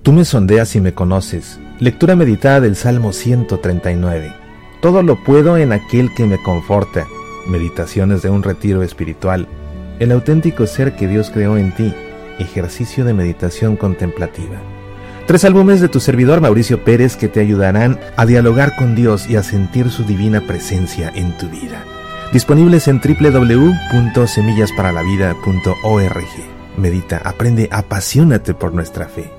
Tú me sondeas y me conoces. Lectura meditada del Salmo 139. Todo lo puedo en aquel que me conforta. Meditaciones de un retiro espiritual. El auténtico ser que Dios creó en ti. Ejercicio de meditación contemplativa. 3 álbumes de tu servidor Mauricio Pérez que te ayudarán a dialogar con Dios y a sentir su divina presencia en tu vida. Disponibles en www.semillasparalavida.org. Medita, aprende, apasionate por nuestra fe.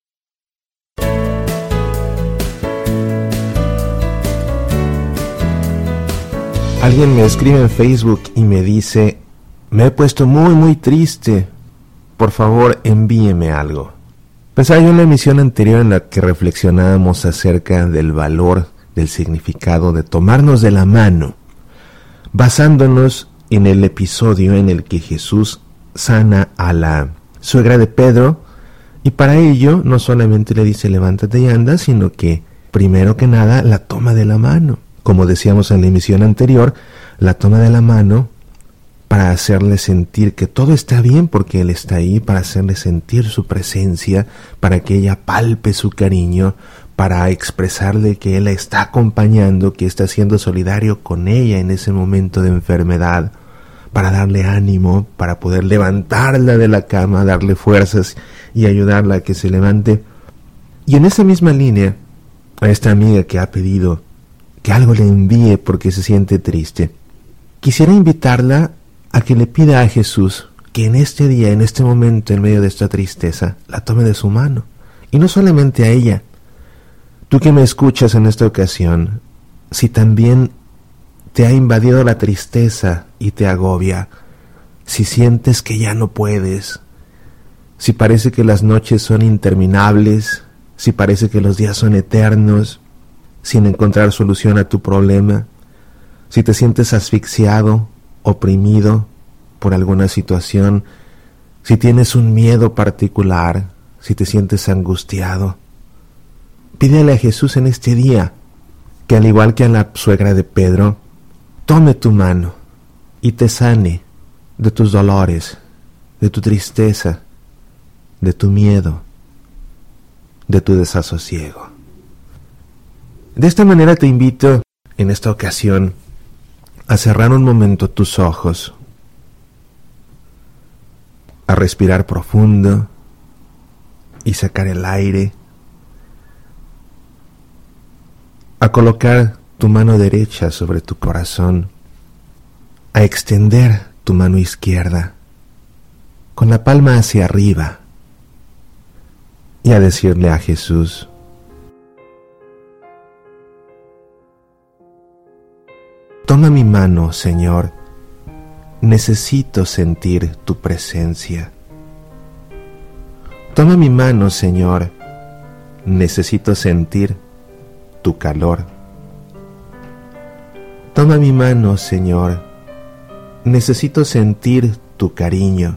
Alguien me escribe en Facebook y me dice: me he puesto muy triste, por favor envíeme algo. Pensaba yo en la emisión anterior en la que reflexionábamos acerca del valor, del significado de tomarnos de la mano, basándonos en el episodio en el que Jesús sana a la suegra de Pedro, y para ello no solamente le dice levántate y anda, sino que primero que nada la toma de la mano. Como decíamos en la emisión anterior, la toma de la mano para hacerle sentir que todo está bien porque Él está ahí, para hacerle sentir su presencia, para que ella palpe su cariño, para expresarle que Él la está acompañando, que está siendo solidario con ella en ese momento de enfermedad, para darle ánimo, para poder levantarla de la cama, darle fuerzas y ayudarla a que se levante. Y en esa misma línea, a esta amiga que ha pedido que algo le envíe porque se siente triste, quisiera invitarla a que le pida a Jesús que en este día, en este momento, en medio de esta tristeza, la tome de su mano. Y no solamente a ella. Tú que me escuchas en esta ocasión, si también te ha invadido la tristeza y te agobia, si sientes que ya no puedes, si parece que las noches son interminables, si parece que los días son eternos, sin encontrar solución a tu problema, si te sientes asfixiado, oprimido por alguna situación, si tienes un miedo particular, si te sientes angustiado, pídele a Jesús en este día que, al igual que a la suegra de Pedro, tome tu mano y te sane de tus dolores, de tu tristeza, de tu miedo, de tu desasosiego. De esta manera te invito, en esta ocasión, a cerrar un momento tus ojos, a respirar profundo y sacar el aire, a colocar tu mano derecha sobre tu corazón, a extender tu mano izquierda con la palma hacia arriba y a decirle a Jesús: toma mi mano, Señor, necesito sentir tu presencia. Toma mi mano, Señor, necesito sentir tu calor. Toma mi mano, Señor, necesito sentir tu cariño.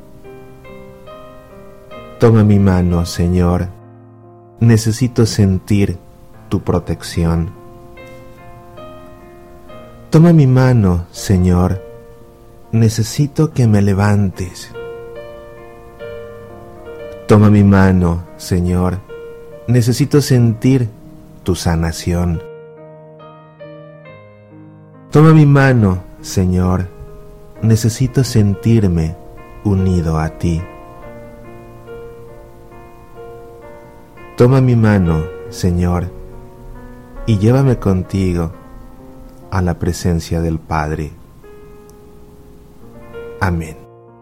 Toma mi mano, Señor, necesito sentir tu protección. Toma mi mano, Señor, necesito que me levantes. Toma mi mano, Señor, necesito sentir tu sanación. Toma mi mano, Señor, necesito sentirme unido a ti. Toma mi mano, Señor, y llévame contigo a la presencia del Padre. Amén.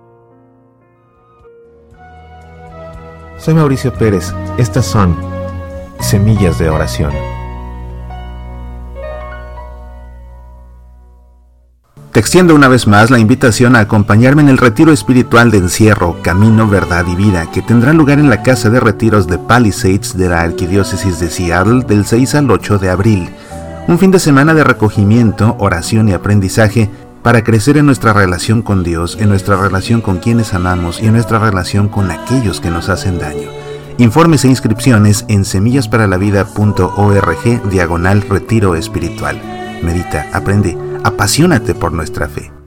Soy Mauricio Pérez. Estas son Semillas de Oración. Te extiendo una vez más la invitación a acompañarme en el retiro espiritual de encierro, Camino, Verdad y Vida, que tendrá lugar en la Casa de Retiros de Palisades de la Arquidiócesis de Seattle del 6 al 8 de abril. Un fin de semana de recogimiento, oración y aprendizaje para crecer en nuestra relación con Dios, en nuestra relación con quienes amamos y en nuestra relación con aquellos que nos hacen daño. Informes e inscripciones en semillasparalavida.org/retiro espiritual. Medita, aprende, apasionate por nuestra fe.